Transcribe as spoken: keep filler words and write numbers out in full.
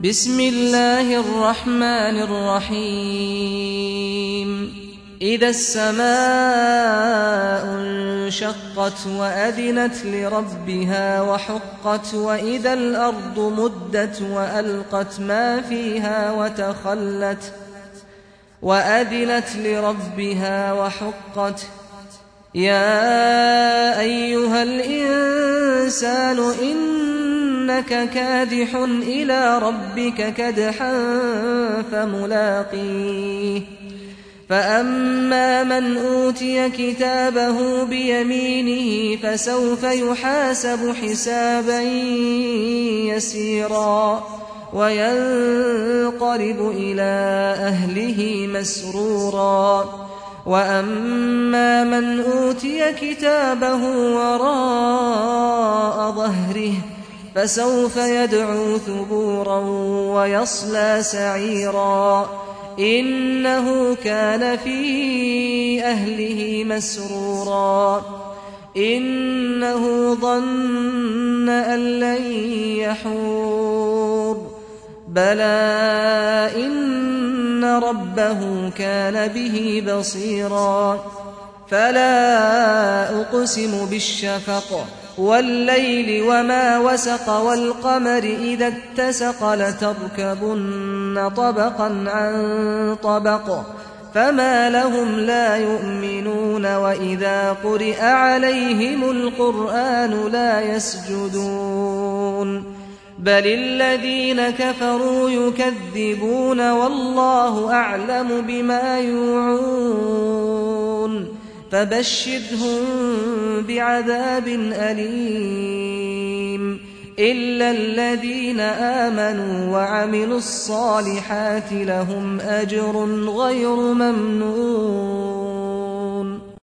بسم الله الرحمن الرحيم إذا السماء انشقت وأذنت لربها وحقت وإذا الأرض مدت وألقت ما فيها وتخلت وأذنت لربها وحقت يا أيها الإنسان إنك كادح إلى ربك كدحا فملاقيه فأما من أوتي كتابه بيمينه فسوف يحاسب حسابا يسيرا وينقلب إلى أهله مسرورا وأما من أوتي كتابه وراء ظهره فسوف يدعو ثبورا ويصلى سعيرا إنه كان في أهله مسرورا إنه ظن أن لن يحور بلى إن ربه كان به بصيرا فلا أقسم بالشفق والليل وما وسق والقمر إذا اتسق لتركبن طبقا عن طبق فما لهم لا يؤمنون وإذا قرئ عليهم القرآن لا يسجدون بل الذين كفروا يكذبون والله أعلم بما يوعون فبشرهم بعذاب أليم إلا الذين آمنوا وعملوا الصالحات لهم أجر غير ممنون.